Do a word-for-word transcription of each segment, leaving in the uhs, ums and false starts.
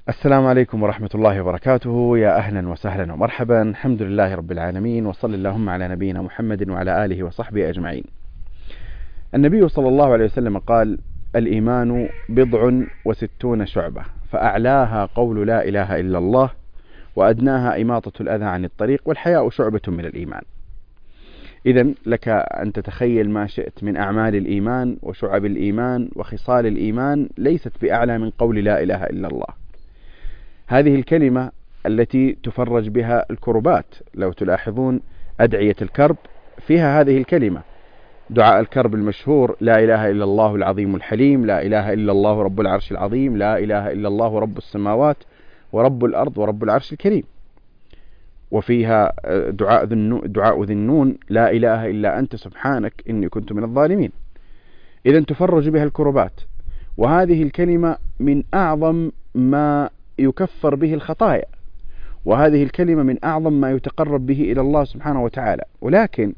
السلام عليكم ورحمة الله وبركاته. يا أهلا وسهلا ومرحبا. الحمد لله رب العالمين، وصل اللهم على نبينا محمد وعلى آله وصحبه أجمعين. النبي صلى الله عليه وسلم قال: الإيمان بضع وستون شعبة، فأعلاها قول لا إله إلا الله، وأدناها إماطة الأذى عن الطريق، والحياء شعبة من الإيمان. إذن لك أن تتخيل ما شئت من أعمال الإيمان وشعب الإيمان وخصال الإيمان، ليست بأعلى من قول لا إله إلا الله. هذه الكلمة التي تفرج بها الكربات، لو تلاحظون أدعية الكرب فيها هذه الكلمة. دعاء الكرب المشهور: لا إله إلا الله العظيم الحليم، لا إله إلا الله رب العرش العظيم، لا إله إلا الله رب السماوات ورب الأرض ورب العرش الكريم. وفيها دعاء دعاء ذي النون: لا إله إلا أنت سبحانك إني كنت من الظالمين. إذن تفرج بها الكربات، وهذه الكلمة من أعظم ما يكفر به الخطايا، وهذه الكلمة من أعظم ما يتقرب به إلى الله سبحانه وتعالى. ولكن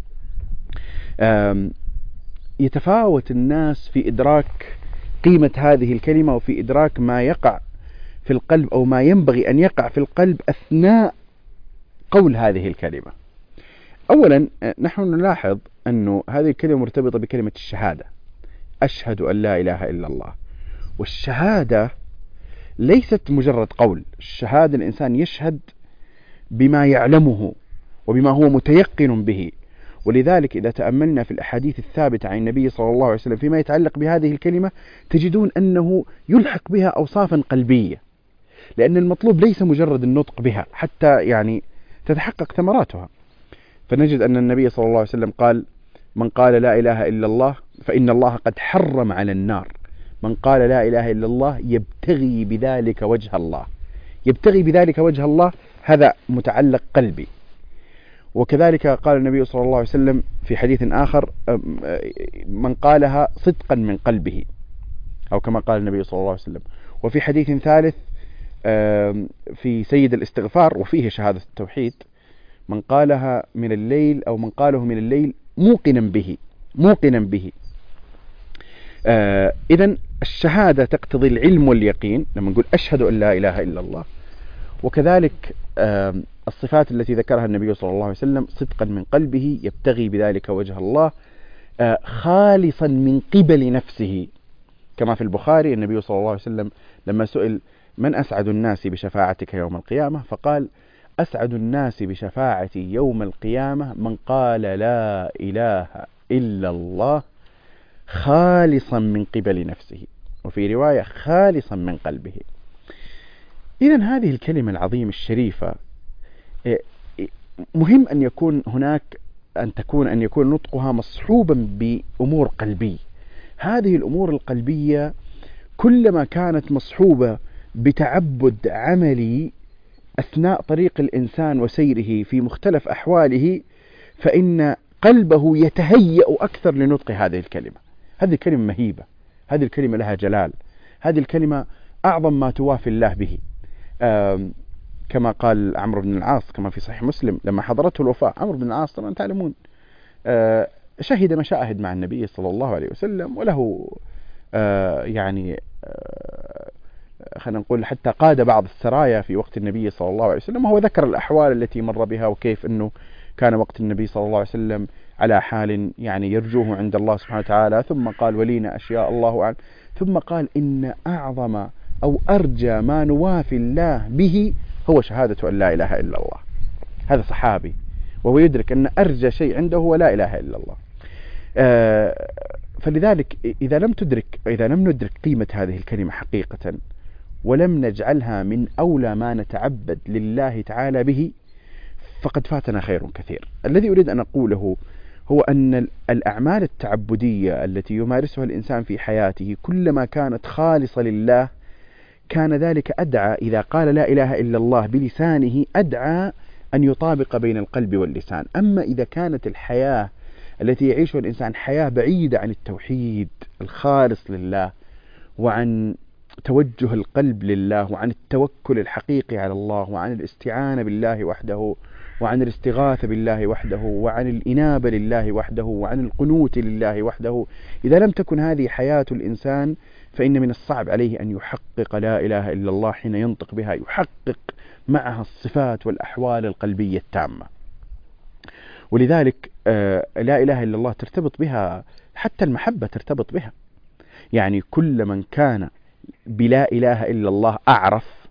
يتفاوت الناس في إدراك قيمة هذه الكلمة، وفي إدراك ما يقع في القلب أو ما ينبغي أن يقع في القلب أثناء قول هذه الكلمة. أولا، نحن نلاحظ أن هذه الكلمة مرتبطة بكلمة الشهادة: أشهد أن لا إله إلا الله. والشهادة ليست مجرد قول. الشهادة الإنسان يشهد بما يعلمه وبما هو متيقن به. ولذلك إذا تأملنا في الأحاديث الثابتة عن النبي صلى الله عليه وسلم فيما يتعلق بهذه الكلمة، تجدون أنه يلحق بها أوصافا قلبية، لأن المطلوب ليس مجرد النطق بها حتى يعني تتحقق ثمراتها. فنجد أن النبي صلى الله عليه وسلم قال: من قال لا إله إلا الله فإن الله قد حرم على النار من قال لا إله إلا الله يبتغي بذلك وجه الله. يبتغي بذلك وجه الله، هذا متعلق قلبي. وكذلك قال النبي صلى الله عليه وسلم في حديث آخر: من قالها صدقا من قلبه، أو كما قال النبي صلى الله عليه وسلم. وفي حديث ثالث في سيد الاستغفار وفيه شهادة التوحيد: من قالها من الليل أو من قاله من الليل موقنا به موقنا به. آه إذن الشهادة تقتضي العلم واليقين لما نقول أشهد أن لا إله إلا الله. وكذلك آه الصفات التي ذكرها النبي صلى الله عليه وسلم: صدقا من قلبه، يبتغي بذلك وجه الله، آه خالصا من قبل نفسه. كما في البخاري النبي صلى الله عليه وسلم لما سئل: من أسعد الناس بشفاعتك يوم القيامة؟ فقال: أسعد الناس بشفاعتي يوم القيامة من قال لا إله إلا الله خالصا من قبل نفسه، وفي رواية خالصا من قلبه. إذن هذه الكلمة العظيمة الشريفة مهم أن يكون هناك أن تكون أن يكون نطقها مصحوبا بأمور قلبية. هذه الأمور القلبية كلما كانت مصحوبة بتعبد عملي أثناء طريق الإنسان وسيره في مختلف أحواله، فإن قلبه يتهيأ أكثر لنطق هذه الكلمة. هذه الكلمة مهيبة، هذه الكلمة لها جلال، هذه الكلمة أعظم ما توافي الله به. كما قال عمرو بن العاص كما في صحيح مسلم لما حضرته الوفاة. عمرو بن العاص طبعا تعلمون شهد مشاهد مع النبي صلى الله عليه وسلم، وله يعني خلينا نقول حتى قاد بعض السرايا في وقت النبي صلى الله عليه وسلم، وهو ذكر الأحوال التي مر بها، وكيف أنه كان وقت النبي صلى الله عليه وسلم على حال يعني يرجوه عند الله سبحانه وتعالى. ثم قال: ولينا أشياء الله أعلم. ثم قال: إن أعظم أو أرجى ما نوافي الله به هو شهادة أن لا إله إلا الله. هذا صحابي وهو يدرك أن أرجى شيء عنده هو لا إله إلا الله. آه فلذلك إذا لم تدرك إذا لم ندرك قيمة هذه الكلمة حقيقة، ولم نجعلها من أولى ما نتعبد لله تعالى به، فقد فاتنا خير كثير. الذي أريد أن أقوله هو أن الأعمال التعبدية التي يمارسها الإنسان في حياته كلما كانت خالصة لله كان ذلك أدعى، إذا قال لا إله إلا الله بلسانه، أدعى أن يطابق بين القلب واللسان. أما إذا كانت الحياة التي يعيشها الإنسان حياة بعيدة عن التوحيد الخالص لله، وعن توجه القلب لله، وعن التوكل الحقيقي على الله، وعن الاستعانة بالله وحده، وعن الاستغاثة بالله وحده، وعن الإنابة لله وحده، وعن القنوت لله وحده. إذا لم تكن هذه حياة الإنسان فإن من الصعب عليه أن يحقق لا إله إلا الله حين ينطق بها، يحقق معها الصفات والأحوال القلبية التامة. ولذلك لا إله إلا الله ترتبط بها حتى المحبة، ترتبط بها. يعني كل من كان بلا إله إلا الله أعرف،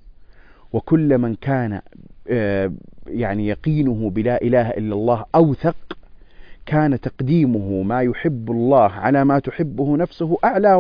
وكل من كان يعني يقينه بلا إله إلا الله أوثق، كان تقديمه ما يحب الله على ما تحبه نفسه أعلى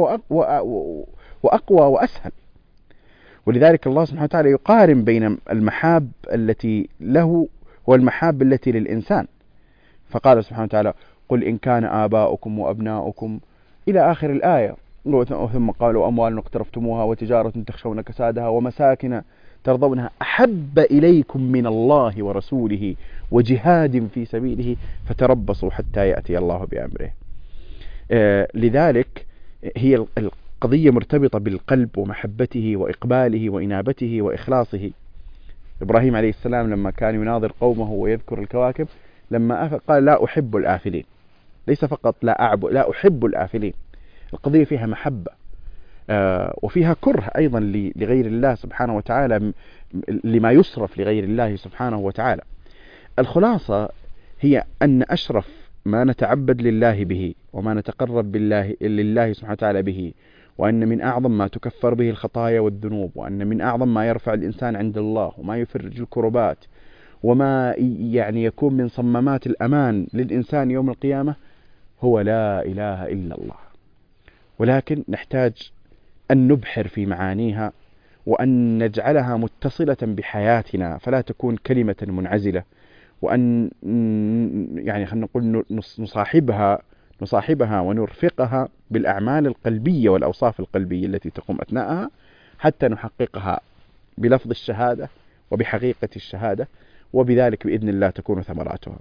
وأقوى وأسهل. ولذلك الله سبحانه وتعالى يقارن بين المحاب التي له والمحاب التي للإنسان، فقال سبحانه وتعالى: قل إن كان آباؤكم وأبناؤكم إلى آخر الآية. ثم قالوا: أموال اقترفتموها وتجارة تخشون كسادها ومساكن ترضونها أحب إليكم من الله ورسوله وجهاد في سبيله فتربصوا حتى يأتي الله بأمره. آه لذلك هي القضية مرتبطة بالقلب ومحبته وإقباله وإنابته وإخلاصه. إبراهيم عليه السلام لما كان يناظر قومه ويذكر الكواكب، لما قال: لا أحب الآفلين، ليس فقط لا أعبد، لا أحب الآفلين. القضية فيها محبة آه وفيها كره أيضا لغير الله سبحانه وتعالى، لما يصرف لغير الله سبحانه وتعالى. الخلاصة هي أن أشرف ما نتعبد لله به وما نتقرب بالله لله سبحانه وتعالى به، وأن من أعظم ما تكفر به الخطايا والذنوب، وأن من أعظم ما يرفع الإنسان عند الله وما يفرج الكربات وما يعني يكون من صمامات الأمان للإنسان يوم القيامة هو لا إله إلا الله. ولكن نحتاج أن نبحر في معانيها وأن نجعلها متصلة بحياتنا، فلا تكون كلمة منعزلة، وأن يعني خلينا نقول نصاحبها نصاحبها ونرفقها بالأعمال القلبية والأوصاف القلبية التي تقوم أثناءها حتى نحققها بلفظ الشهادة وبحقيقة الشهادة، وبذلك بإذن الله تكون ثمراتها.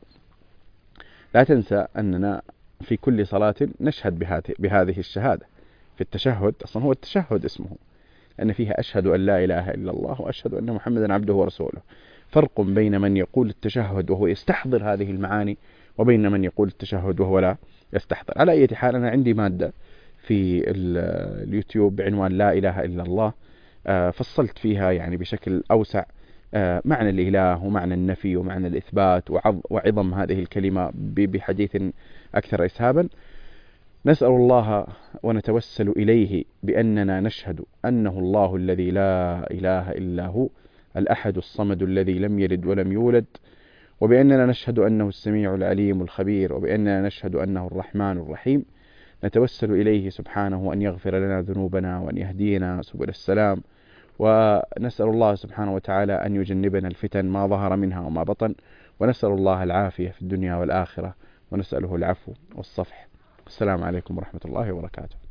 لا تنسى أننا في كل صلاة نشهد بهذه الشهادة. في التشهد، أصلا هو التشهد اسمه، أن فيها أشهد أن لا إله إلا الله وأشهد أن محمدا عبده ورسوله. فرق بين من يقول التشهد وهو يستحضر هذه المعاني وبين من يقول التشهد وهو لا يستحضر. على أي حال، أنا عندي مادة في اليوتيوب بعنوان لا إله إلا الله، فصلت فيها يعني بشكل أوسع معنى الإله ومعنى النفي ومعنى الإثبات وعظم هذه الكلمة بحديث أكثر إسهابا. نسأل الله ونتوسل إليه بأننا نشهد أنه الله الذي لا إله إلا هو، الأحد الصمد الذي لم يلد ولم يولد، وبأننا نشهد أنه السميع العليم الخبير، وبأننا نشهد أنه الرحمن الرحيم. نتوسل إليه سبحانه أن يغفر لنا ذنوبنا وأن يهدينا سبل السلام، ونسأل الله سبحانه وتعالى أن يجنبنا الفتن ما ظهر منها وما بطن، ونسأل الله العافية في الدنيا والآخرة، ونسأله العفو والصفح. السلام عليكم ورحمة الله وبركاته.